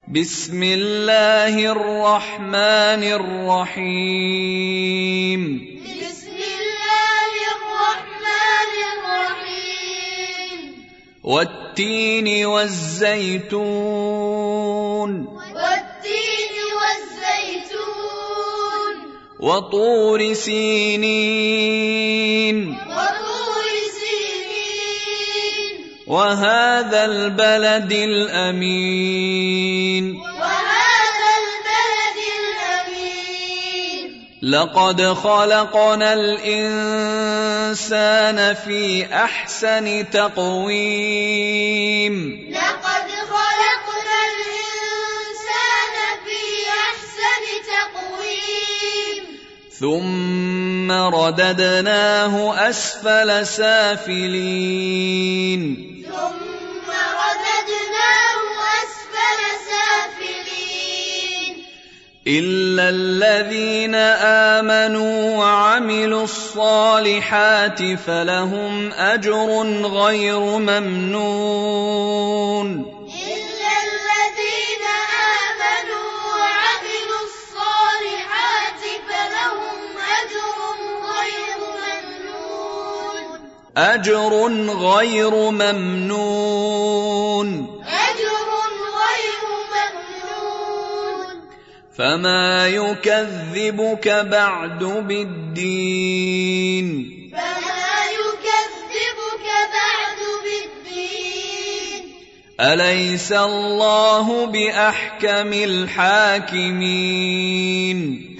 بسم الله الرحمن الرحيم بسم الله الرحمن الرحيم والتين والزيتون والتين والزيتون وطور سينين وطور سينين وهذا البلد الأمين وهذا البلد الأمين لقد خلقنا الإنسان في أحسن تقويم لقد خلقنا الإنسان في أحسن تقويم ثم رددناه أسفل سافلين ثم رددناه أسفل سافلين إلا الذين آمنوا وعملوا الصالحات فلهم أجر غير ممنون إلا الذين آمنوا وعملوا الصالحات فلهم أجر غير ممنون أجر غير ممنون أجر غير ممنون فما يكذبك بعد بالدين فما يكذبك بعد بالدين أليس الله بأحكم الحاكمين